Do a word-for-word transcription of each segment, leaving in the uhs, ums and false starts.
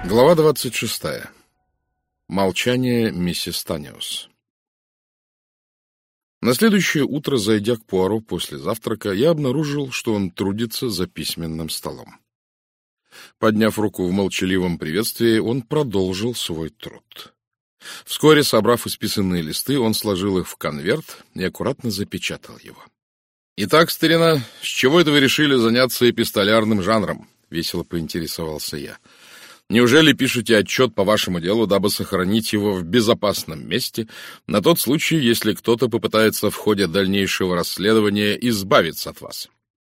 Глава двадцать шестая. Молчание миссис Таниус. На следующее утро, зайдя к Пуаро после завтрака, я обнаружил, что он трудится за письменным столом. Подняв руку в молчаливом приветствии, он продолжил свой труд. Вскоре, собрав исписанные листы, он сложил их в конверт и аккуратно запечатал его. — Итак, старина, с чего это вы решили заняться эпистолярным жанром? — весело поинтересовался я. — Неужели пишете отчет по вашему делу, дабы сохранить его в безопасном месте, на тот случай, если кто-то попытается в ходе дальнейшего расследования избавиться от вас?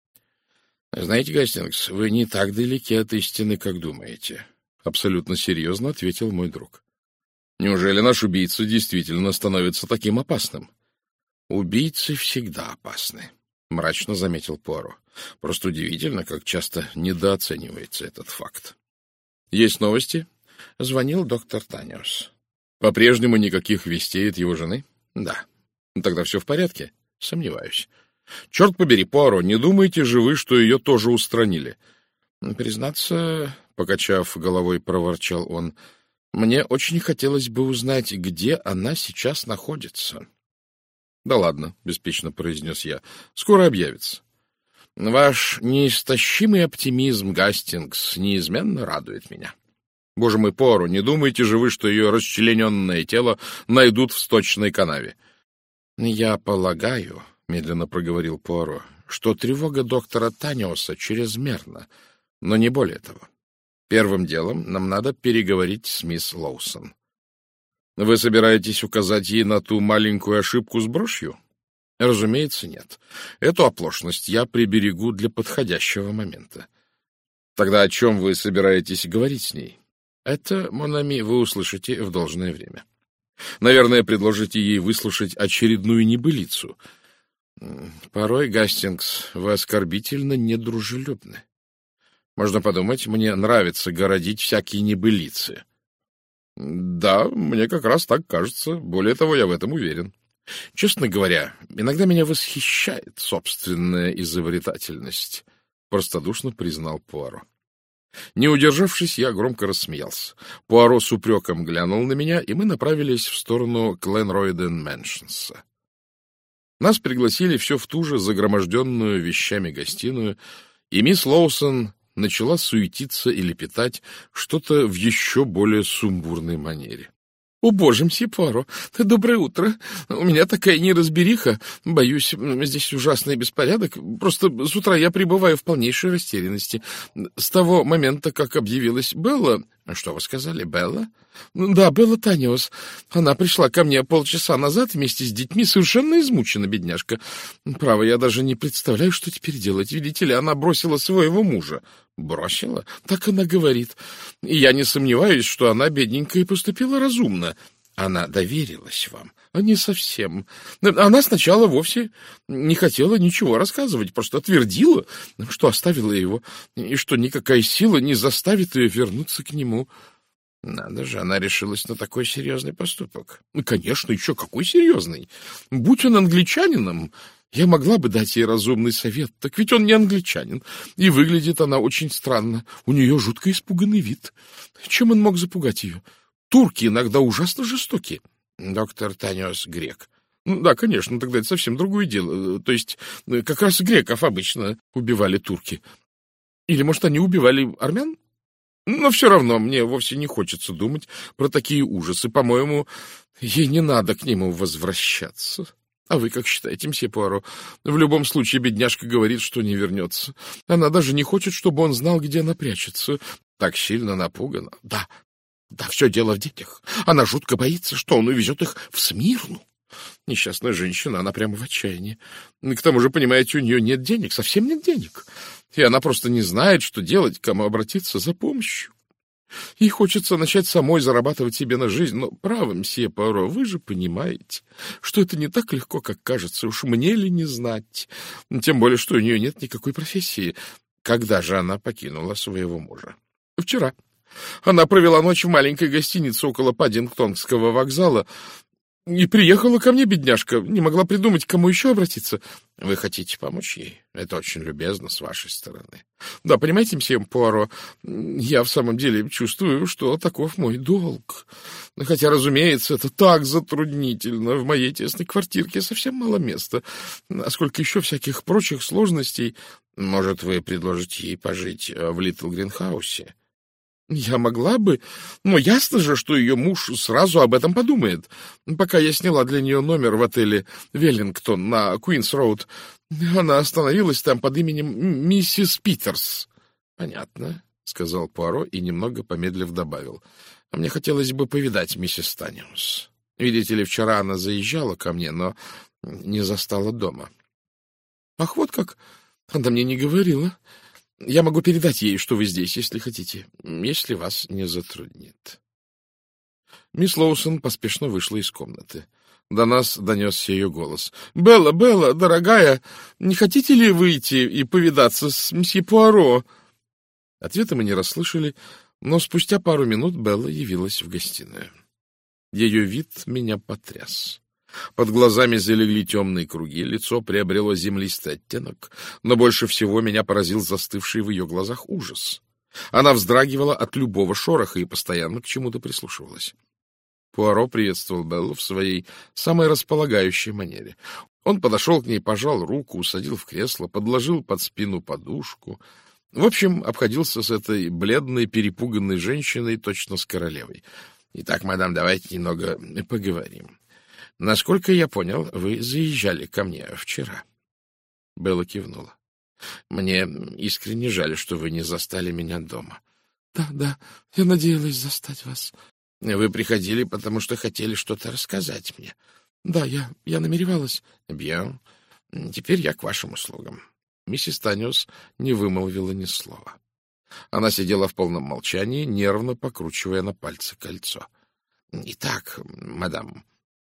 — Знаете, Гастингс, вы не так далеки от истины, как думаете, — абсолютно серьезно ответил мой друг. — Неужели наш убийца действительно становится таким опасным? — Убийцы всегда опасны, — мрачно заметил Пуаро. — Просто удивительно, как часто недооценивается этот факт. — Есть новости? — Звонил доктор Таниус. — По-прежнему никаких вестей от его жены? — Да. — Тогда все в порядке? — Сомневаюсь. — Черт побери, Пуаро, не думаете же вы, что ее тоже устранили? — Признаться, — покачав головой, проворчал он, — мне очень хотелось бы узнать, где она сейчас находится. — Да ладно, — беспечно произнес я, — скоро объявится. Ваш неистощимый оптимизм, Гастингс, неизменно радует меня. Боже мой, Пуаро, не думаете же вы, что ее расчлененное тело найдут в сточной канаве? — Я полагаю, — медленно проговорил Пуаро, — что тревога доктора Таниуса чрезмерна, но не более того. Первым делом нам надо переговорить с мисс Лоусон. — Вы собираетесь указать ей на ту маленькую ошибку с брошью? — Разумеется, нет. Эту оплошность я приберегу для подходящего момента. — Тогда о чем вы собираетесь говорить с ней? — Это, мон ами, вы услышите в должное время. Наверное, предложите ей выслушать очередную небылицу. Порой, Гастингс, вы оскорбительно недружелюбны. Можно подумать, мне нравится городить всякие небылицы. — Да, мне как раз так кажется. Более того, я в этом уверен. Честно говоря, иногда меня восхищает собственная изобретательность, — простодушно признал Пуаро. Не удержавшись, я громко рассмеялся. Пуаро с упреком глянул на меня, и мы направились в сторону Гленройден Мэншнса. Нас пригласили все в ту же загроможденную вещами гостиную, и мисс Лоусон начала суетиться и лепетать что-то в еще более сумбурной манере. — О, боже, мсье Пуаро, доброе утро. У меня такая неразбериха. Боюсь, здесь ужасный беспорядок. Просто с утра я пребываю в полнейшей растерянности. С того момента, как объявилась Белла... — Что вы сказали, Белла? — Да, Белла Таниус. Она пришла ко мне полчаса назад вместе с детьми, совершенно измучена, бедняжка. Право, я даже не представляю, что теперь делать. Видите ли, она бросила своего мужа. — Бросила? Так она говорит. И я не сомневаюсь, что она, бедненькая, поступила разумно. Она доверилась вам. А не совсем. Она сначала вовсе не хотела ничего рассказывать, просто твердила, что оставила его, и что никакая сила не заставит ее вернуться к нему. Надо же, она решилась на такой серьезный поступок. Конечно, еще какой серьезный. Будь он англичанином, я могла бы дать ей разумный совет, так ведь он не англичанин, и выглядит она очень странно. У нее жутко испуганный вид. Чем он мог запугать ее? Турки иногда ужасно жестоки. Доктор Таниус грек. Ну, да, конечно, тогда это совсем другое дело. То есть как раз греков обычно убивали турки. Или, может, они убивали армян? Но все равно мне вовсе не хочется думать про такие ужасы. По-моему, ей не надо к нему возвращаться. А вы как считаете, мсье Пуаро? В любом случае, бедняжка говорит, что не вернется. Она даже не хочет, чтобы он знал, где она прячется. Так сильно напугана. Да, да, все дело в детях. Она жутко боится, что он увезет их в Смирну. Несчастная женщина, она прямо в отчаянии. К тому же, понимаете, у нее нет денег, совсем нет денег. И она просто не знает, что делать, к кому обратиться за помощью. Ей хочется начать самой зарабатывать себе на жизнь, но, право, мсье Пуаро, вы же понимаете, что это не так легко, как кажется, уж мне ли не знать. Тем более, что у нее нет никакой профессии. Когда же она покинула своего мужа? Вчера. Она провела ночь в маленькой гостинице около Паддингтонского вокзала. И приехала ко мне, бедняжка, не могла придумать, к кому еще обратиться. Вы хотите помочь ей? Это очень любезно с вашей стороны. Да, понимаете, мсье Пуаро, я в самом деле чувствую, что таков мой долг. Хотя, разумеется, это так затруднительно. В моей тесной квартирке совсем мало места. А сколько еще всяких прочих сложностей. Может, вы предложите ей пожить в Литл Гринхаусе? Я могла бы, но ясно же, что ее муж сразу об этом подумает. Пока я сняла для нее номер в отеле «Веллингтон» на Куинс-Роуд, она остановилась там под именем миссис Питерс. — Понятно, — сказал Пуаро и, немного помедлив, добавил. — Мне хотелось бы повидать миссис Таниус. Видите ли, вчера она заезжала ко мне, но не застала дома. — Ах, вот как! Она мне не говорила. Я могу передать ей, что вы здесь, если хотите, если вас не затруднит. Мисс Лоусон поспешно вышла из комнаты. До нас донесся ее голос. — Белла, Белла, дорогая, не хотите ли выйти и повидаться с мсье Пуаро? Ответа мы не расслышали, но спустя пару минут Белла явилась в гостиную. Ее вид меня потряс. Под глазами залегли темные круги, лицо приобрело землистый оттенок, но больше всего меня поразил застывший в ее глазах ужас. Она вздрагивала от любого шороха и постоянно к чему-то прислушивалась. Пуаро приветствовал Беллу в своей самой располагающей манере. Он подошел к ней, пожал руку, усадил в кресло, подложил под спину подушку. В общем, обходился с этой бледной, перепуганной женщиной точно с королевой. — Итак, мадам, давайте немного поговорим. Насколько я понял, вы заезжали ко мне вчера. Белла кивнула. Мне искренне жаль, что вы не застали меня дома. Да, да, я надеялась застать вас. Вы приходили, потому что хотели что-то рассказать мне. Да, я, я намеревалась. Бьен. Теперь я к вашим услугам. Миссис Таниус не вымолвила ни слова. Она сидела в полном молчании, нервно покручивая на пальце кольцо. Итак, мадам...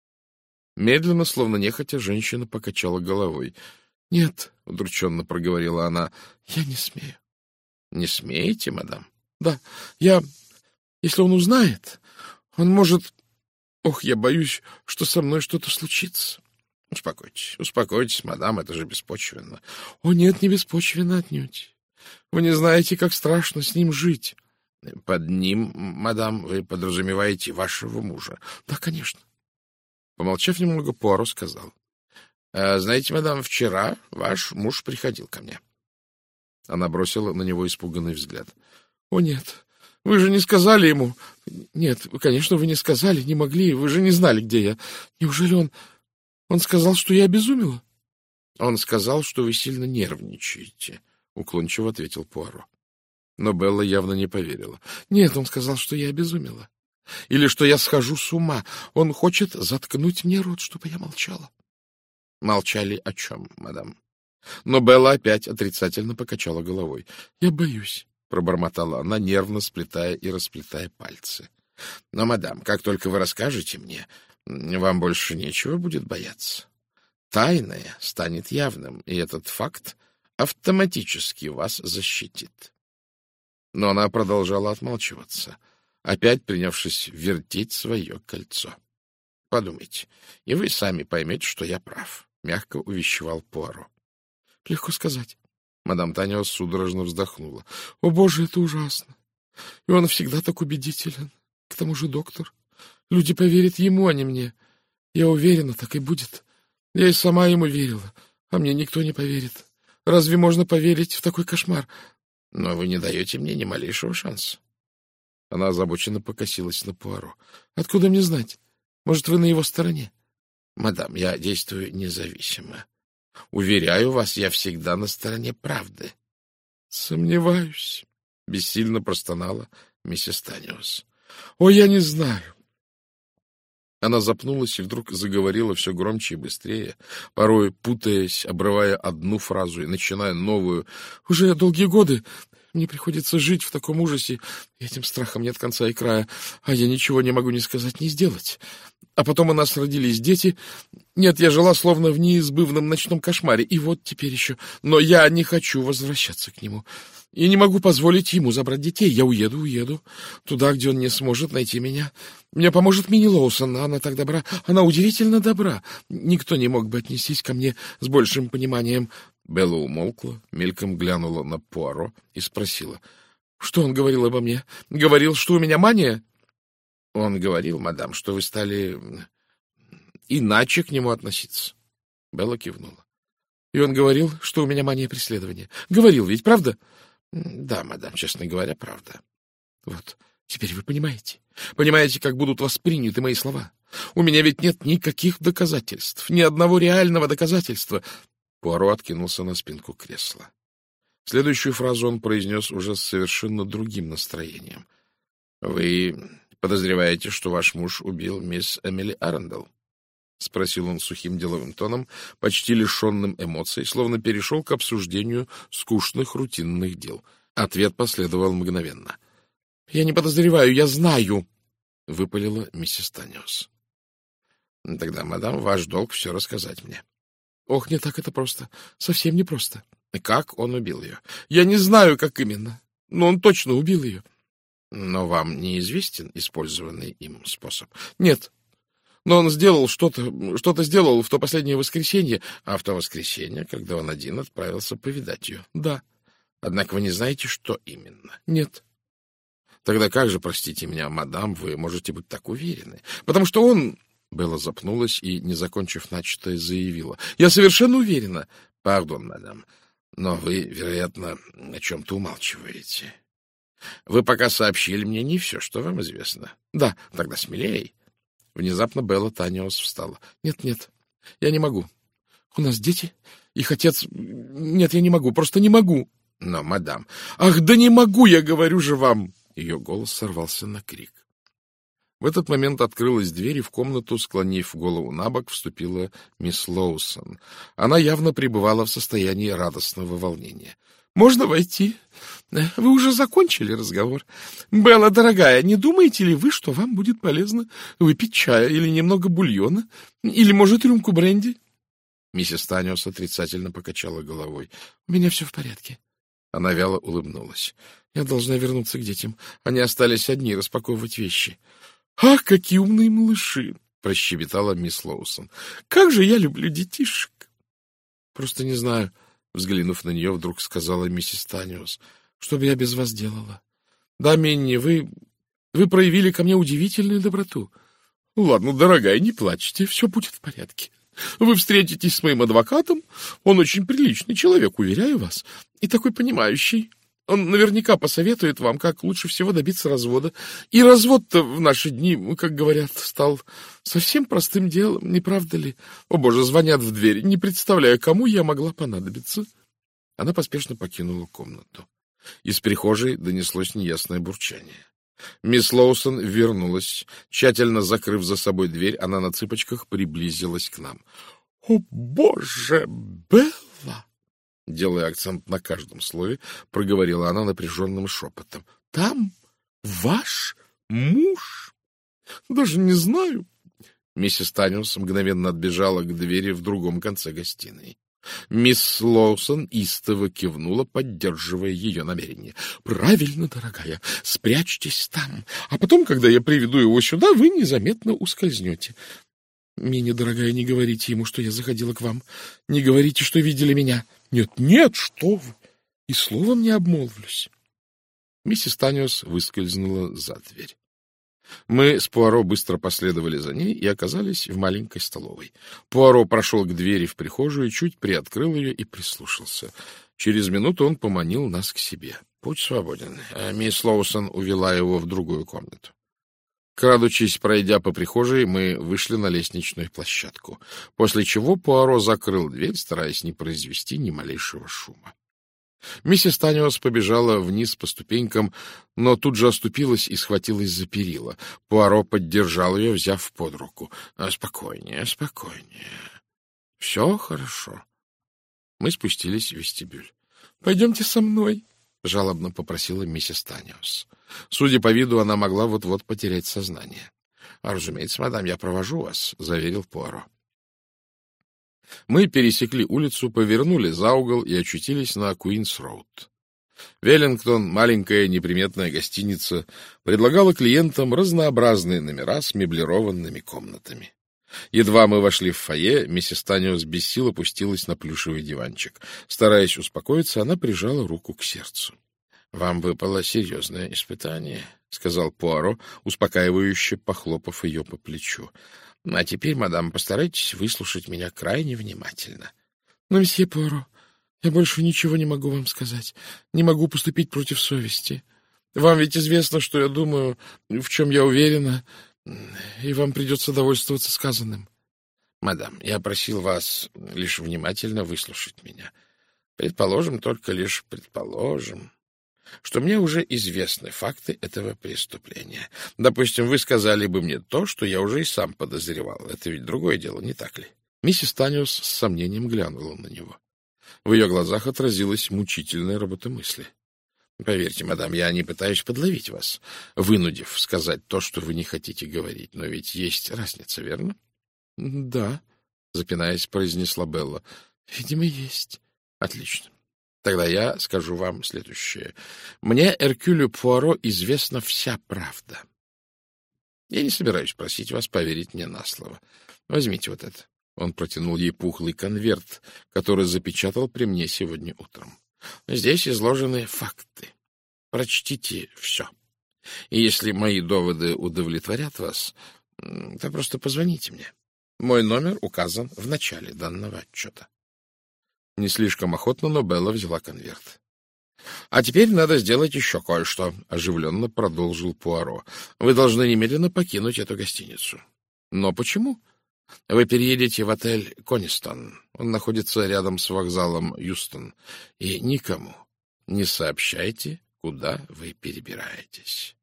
Медленно, словно нехотя, женщина покачала головой. — Нет, — удрученно проговорила она, — я не смею. — Не смеете, мадам? — Да, я... Если он узнает, он может... Ох, я боюсь, что со мной что-то случится. — Успокойтесь, успокойтесь, мадам, это же беспочвенно. — О, нет, не беспочвенно отнюдь. Вы не знаете, как страшно с ним жить. — Под ним, мадам, вы подразумеваете вашего мужа? — Да, конечно. Помолчав немного, Пуаро сказал. — Знаете, мадам, вчера ваш муж приходил ко мне. Она бросила на него испуганный взгляд. — О, нет, вы же не сказали ему... Нет, конечно, вы не сказали, не могли, вы же не знали, где я. Неужели он... Он сказал, что я обезумела? — Он сказал, что вы сильно нервничаете, — уклончиво ответил Пуаро. Но Белла явно не поверила. — Нет, он сказал, что я обезумела. Или что я схожу с ума. Он хочет заткнуть мне рот, чтобы я молчала. Молчали о чем, мадам? Но Белла опять отрицательно покачала головой. — Я боюсь, — пробормотала она, нервно сплетая и расплетая пальцы. — Но, мадам, как только вы расскажете мне, вам больше нечего будет бояться. Тайное станет явным, и этот факт автоматически вас защитит. Но она продолжала отмалчиваться, опять принявшись вертеть свое кольцо. — Подумайте, и вы сами поймете, что я прав, — мягко увещевал Пуаро. — Легко сказать. Мадам Таниус судорожно вздохнула. — О, Боже, это ужасно. И он всегда так убедителен. К тому же доктор. Люди поверят ему, а не мне. Я уверена, так и будет. Я и сама ему верила, а мне никто не поверит. Разве можно поверить в такой кошмар? Но вы не даете мне ни малейшего шанса. Она озабоченно покосилась на Пуаро. — Откуда мне знать? Может, вы на его стороне? — Мадам, я действую независимо. Уверяю вас, я всегда на стороне правды. — Сомневаюсь, — бессильно простонала миссис Таниус. — О, я не знаю. Она запнулась и вдруг заговорила все громче и быстрее, порой путаясь, обрывая одну фразу и начиная новую. — Уже долгие годы мне приходится жить в таком ужасе, и этим страхом нет конца и края, а я ничего не могу ни сказать, ни сделать. А потом у нас родились дети. Нет, я жила словно в неизбывном ночном кошмаре, и вот теперь еще. Но я не хочу возвращаться к нему. и не могу позволить ему забрать детей. Я уеду, уеду. Туда, где он не сможет найти меня. Мне поможет Минни Лоусон. Она так добра. Она удивительно добра. Никто не мог бы отнестись ко мне с большим пониманием. Белла умолкла, мельком глянула на Пуаро и спросила. — Что он говорил обо мне? Говорил, что у меня мания? — Он говорил, мадам, что вы стали иначе к нему относиться. Белла кивнула. — И он говорил, что у меня мания преследования. Говорил ведь, правда? — Да, мадам, честно говоря, правда. — Вот, теперь вы понимаете. Понимаете, как будут восприняты мои слова. У меня ведь нет никаких доказательств, ни одного реального доказательства. Пуаро откинулся на спинку кресла. Следующую фразу он произнес уже с совершенно другим настроением. — Вы подозреваете, что ваш муж убил мисс Эмили Арендел? — спросил он сухим деловым тоном, почти лишенным эмоций, словно перешел к обсуждению скучных рутинных дел. Ответ последовал мгновенно. — Я не подозреваю, я знаю, — выпалила миссис Таниос. — Тогда, мадам, ваш долг все рассказать мне. — Ох, не так это просто. Совсем не просто. — Как он убил ее? — Я не знаю, как именно, но он точно убил ее. — Но вам неизвестен использованный им способ? — Нет. Но он сделал что-то, что-то сделал в то последнее воскресенье, а в то воскресенье, когда он один отправился повидать ее. Да. Однако вы не знаете, что именно. Нет. Тогда как же, простите меня, мадам, вы можете быть так уверены? Потому что он... Белла запнулась и, не закончив начатое, заявила. Я совершенно уверена. Пардон, мадам, но вы, вероятно, о чем-то умалчиваете. Вы пока сообщили мне не все, что вам известно. Да, тогда смелей. Внезапно Белла Таниос встала. Нет, нет, я не могу. У нас дети, их отец... Нет, я не могу, просто не могу. Но, мадам... Ах, да не могу, я говорю же вам! Ее голос сорвался на крик. В этот момент открылась дверь, и в комнату, склонив голову на бок, вступила мисс Лоусон. Она явно пребывала в состоянии радостного волнения. — Можно войти? Вы уже закончили разговор? Белла, дорогая, не думаете ли вы, что вам будет полезно выпить чая или немного бульона? Или, может, рюмку бренди? Миссис Таниос отрицательно покачала головой. — У меня все в порядке. Она вяло улыбнулась. — Я должна вернуться к детям. Они остались одни распаковывать вещи. — Ах, какие умные малыши! — прощебетала мисс Лоусон. — Как же я люблю детишек! — Просто не знаю, — взглянув на нее, вдруг сказала миссис Таниос, — что бы я без вас делала? Да, Минни, вы... вы проявили ко мне удивительную доброту. — Ладно, дорогая, не плачьте, все будет в порядке. Вы встретитесь с моим адвокатом. Он очень приличный человек, уверяю вас, и такой понимающий. Он наверняка посоветует вам, как лучше всего добиться развода. И развод-то в наши дни, как говорят, стал совсем простым делом, не правда ли? О, боже, звонят в дверь, не представляю, кому я могла понадобиться. Она поспешно покинула комнату. Из прихожей донеслось неясное бурчание. Мисс Лоусон вернулась. Тщательно закрыв за собой дверь, она на цыпочках приблизилась к нам. — О, боже, Белла! Делая акцент на каждом слове, проговорила она напряженным шепотом. — Там ваш муж? Даже не знаю. Миссис Таниос мгновенно отбежала к двери в другом конце гостиной. Мисс Лоусон истово кивнула, поддерживая ее намерение. — Правильно, дорогая, спрячьтесь там, а потом, когда я приведу его сюда, вы незаметно ускользнете. Минни, дорогая, не говорите ему, что я заходила к вам. Не говорите, что видели меня. Нет, нет, что вы! И словом не обмолвлюсь. Миссис Таниос выскользнула за дверь. Мы с Пуаро быстро последовали за ней и оказались в маленькой столовой. Пуаро прошел к двери в прихожую, чуть приоткрыл ее и прислушался. Через минуту он поманил нас к себе. — Путь свободен. Мисс Лоусон увела его в другую комнату. Крадучись, пройдя по прихожей, мы вышли на лестничную площадку, после чего Пуаро закрыл дверь, стараясь не произвести ни малейшего шума. Миссис Таниос побежала вниз по ступенькам, но тут же оступилась и схватилась за перила. Пуаро поддержал ее, взяв под руку. — Спокойнее, спокойнее. Все хорошо. Мы спустились в вестибюль. — Пойдемте со мной, — жалобно попросила миссис Таниос. Судя по виду, она могла вот-вот потерять сознание. — А, разумеется, мадам, я провожу вас, — заверил Пуаро. Мы пересекли улицу, повернули за угол и очутились на Куинс-роуд. Веллингтон, маленькая неприметная гостиница, предлагала клиентам разнообразные номера с меблированными комнатами. Едва мы вошли в фойе, миссис Таниус без сил опустилась на плюшевый диванчик. Стараясь успокоиться, она прижала руку к сердцу. — Вам выпало серьезное испытание, — сказал Пуаро, успокаивающе похлопав ее по плечу. — А теперь, мадам, постарайтесь выслушать меня крайне внимательно. — Но, месье Пуаро, я больше ничего не могу вам сказать. Не могу поступить против совести. Вам ведь известно, что я думаю, в чем я уверена, и вам придется довольствоваться сказанным. — Мадам, я просил вас лишь внимательно выслушать меня. Предположим, только лишь предположим, что мне уже известны факты этого преступления. Допустим, вы сказали бы мне то, что я уже и сам подозревал. Это ведь другое дело, не так ли? Миссис Таниус с сомнением глянула на него. В ее глазах отразилась мучительная работа мысли. Поверьте, мадам, я не пытаюсь подловить вас, вынудив сказать то, что вы не хотите говорить. Но ведь есть разница, верно? — Да, — запинаясь, произнесла Белла. — Видимо, есть. — Отлично. Тогда я скажу вам следующее. Мне, Эркюлю Пуаро, известна вся правда. Я не собираюсь просить вас поверить мне на слово. Возьмите вот это. Он протянул ей пухлый конверт, который запечатал при мне сегодня утром. Здесь изложены факты. Прочтите все. И если мои доводы удовлетворят вас, то просто позвоните мне. Мой номер указан в начале данного отчета. Не слишком охотно, но Белла взяла конверт. — А теперь надо сделать еще кое-что, — оживленно продолжил Пуаро. — Вы должны немедленно покинуть эту гостиницу. — Но почему? Вы переедете в отель «Конистон». Он находится рядом с вокзалом Юстон. И никому не сообщайте, куда вы перебираетесь.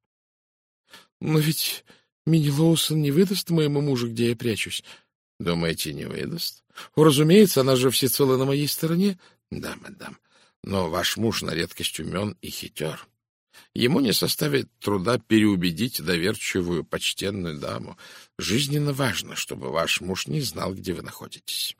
— Но ведь Минни Лоусон не выдаст моему мужу, где я прячусь. — Думаете, не выдаст? — Разумеется, она же всецело на моей стороне. — Да, мадам, но ваш муж на редкость умен и хитер. Ему не составит труда переубедить доверчивую, почтенную даму. Жизненно важно, чтобы ваш муж не знал, где вы находитесь.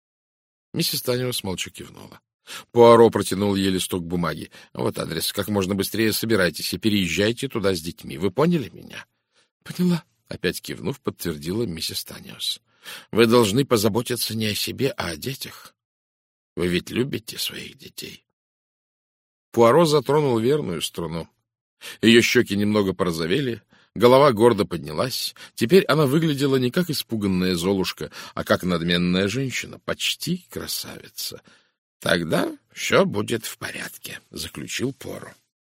Миссис Таниус молча кивнула. Пуаро протянул ей листок бумаги. — Вот адрес. Как можно быстрее собирайтесь и переезжайте туда с детьми. Вы поняли меня? — Поняла. Опять кивнув, подтвердила миссис Таниус. — Вы должны позаботиться не о себе, а о детях. Вы ведь любите своих детей. Пуаро затронул верную струну. Ее щеки немного порозовели, голова гордо поднялась. Теперь она выглядела не как испуганная Золушка, а как надменная женщина, почти красавица. — Тогда все будет в порядке, — заключил Пуаро.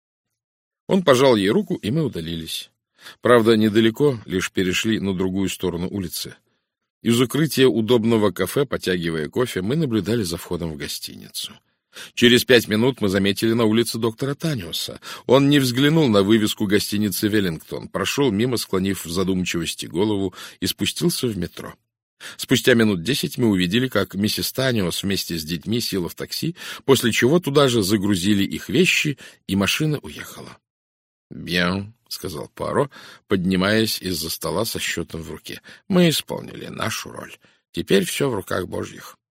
Он пожал ей руку, и мы удалились. Правда, недалеко, лишь перешли на другую сторону улицы. Из укрытия удобного кафе, потягивая кофе, мы наблюдали за входом в гостиницу. Через пять минут мы заметили на улице доктора Таниуса. Он не взглянул на вывеску гостиницы «Веллингтон», прошел мимо, склонив в задумчивости голову, и спустился в метро. Спустя минут десять мы увидели, как миссис Таниус вместе с детьми села в такси, после чего туда же загрузили их вещи, и машина уехала. «Бьен», — сказал Пуаро, поднимаясь из-за стола со счетом в руке. — Мы исполнили нашу роль. Теперь все в руках Божьих.